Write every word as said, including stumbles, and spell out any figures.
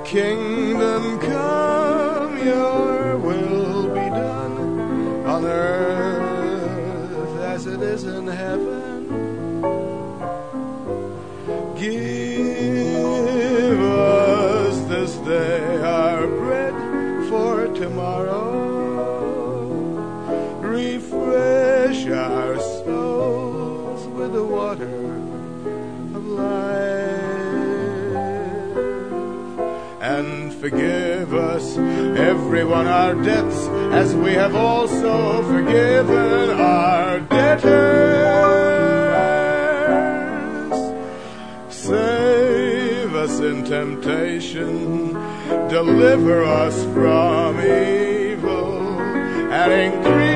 kingdom come, your will be done on earth as it is in heaven. Give us this day our bread for tomorrow. Refresh our souls with the water of life, and forgive us everyone our debts, as we have also forgiven our debtors. Save us in temptation, deliver us from evil, and increase